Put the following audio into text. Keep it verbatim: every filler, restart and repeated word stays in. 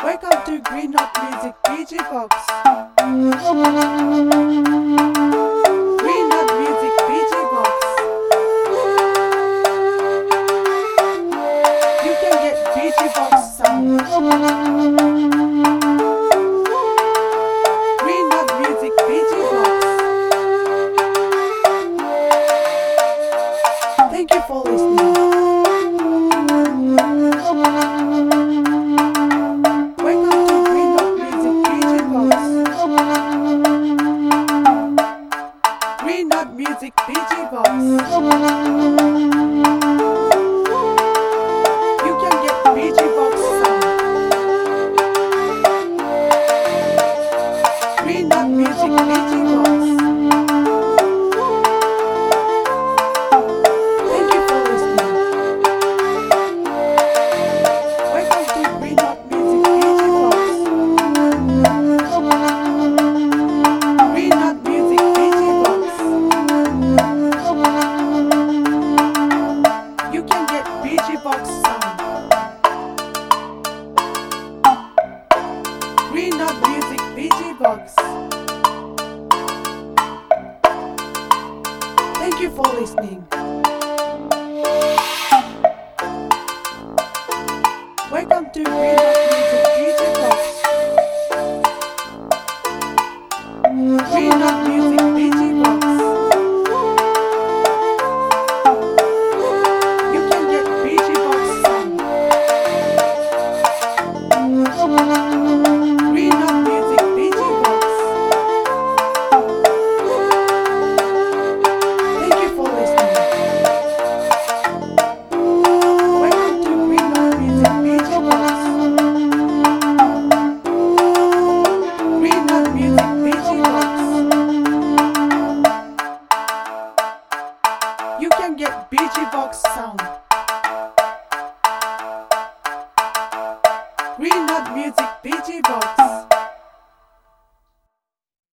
Welcome to Green Knot Music D J Box. Green Knot Music D J Box. You can get D J Box sound. Green Knot Music D J Box. Thank you for listening. Green Knot Music D J Box. You can get D J Box sound. Green Knot Music D J Box. Thank you for listening. Welcome to Green Knot Music D J Box. Green Knot Music D J Box. You can get D J Box sound. Green Knot Music D J Box. Thank you for listening. Welcome to Green Knot Music D J Box. Green Knot Music D J Box. You can get D J Box sound. Green Knot Music D J Box. Thank you for listening. Welcome to Green Knot Music D J Box. Green Knot Music D J Box. You can get D J Box sound. Green Knot Music D J Box.